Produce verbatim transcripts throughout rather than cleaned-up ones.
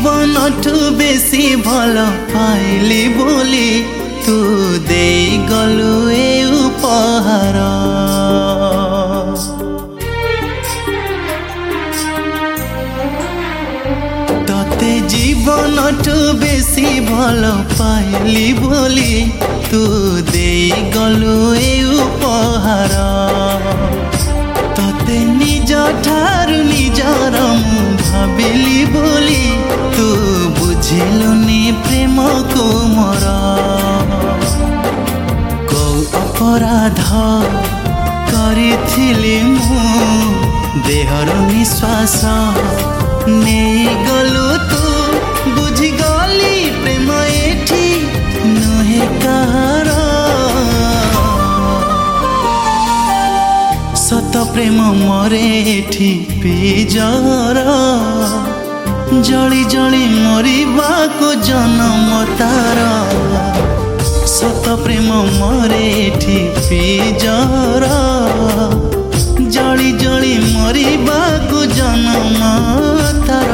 जीवन ठू बेसी भल पाइली बोली तू दे गलु ए उपहार। तते जीवन ठू बेसी भल पाइली बोली तू दे गलु ए उपहार। तते निज ठारू निजर मु भाबिली बोली तू बुझिलुनी प्रेम को मोर। कौ अपराध करिथिली मु देहर निश्वास नहीं गलु तू बुझिगली प्रेम एठी नहे कहार। सत प्रेम मरे एठी पिजर जली जली मरिबा को जन्म तार। सत प्रेम मरे एठी पिजर जली जली मरिबा को जन्म तार।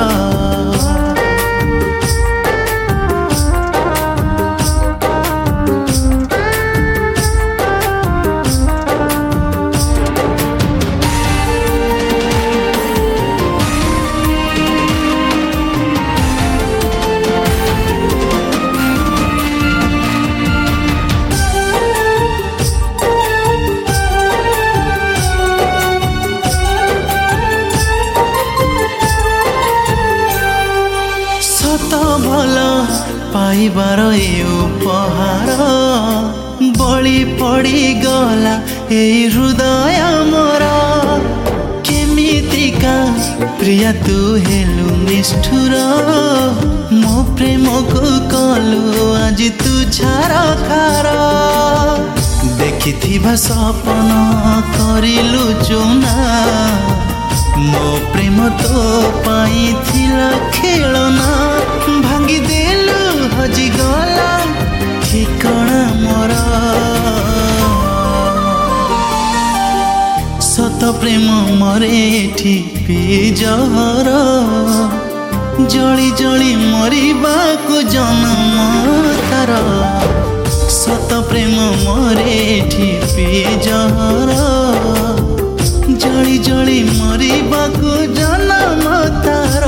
भल पाइबार ए उपहार बड़ी पड़ी गला ए हृदय मोर। केमितिका प्रिया तू हेलु निष्ठुर मो प्रेम को कलु आज तू छार खार। देखिथिबा सपन करिलु चुना मो प्रेम तो पाई थिला खेलना भांगी देलु हजी गला ठिकाना मोर। सत प्रेम मरे एठी पिजर जली जली मरिबा को जन्म तार। सत प्रेम मरे एठी पिजर जली जली मरिबा को जन्म तार।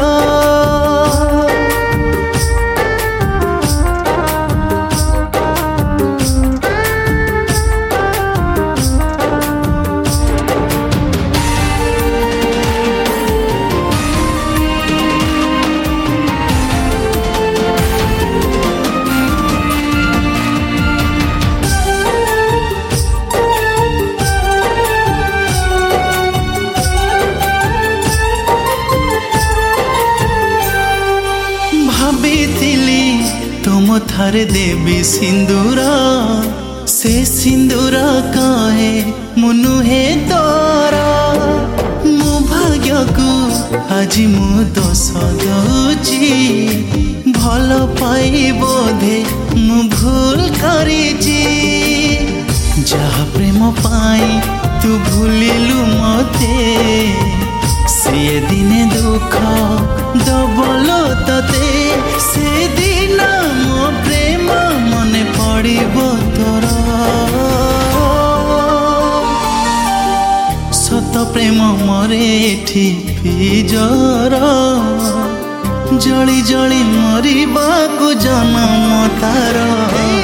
भाबिथिली तुम थारे देवी सिंदूर से सिंदूर कहे मु नुहे तोर। मो भाग्य को आज मु दोष दउची भल पाई बोधे मु भूल करिची। जहा प्रेम पाई तू भूलिलु मते से दिने दुख दबलो तते से दिन मो प्रेम मने पड़िबो तोर। सत प्रेम मरे एठी पिजर जली जली मरिबा को जन्म तार।